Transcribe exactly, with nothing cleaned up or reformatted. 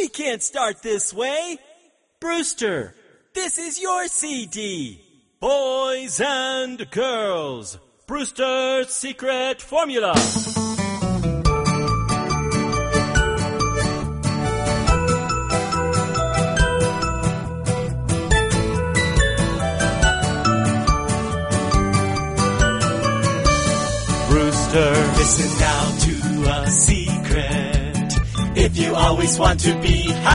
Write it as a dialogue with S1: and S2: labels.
S1: We can't start this way. Brewster, this is your C D. Boys and girls, Brewster's Secret Formula. Brewster,
S2: listen now to a secret. If you always want to be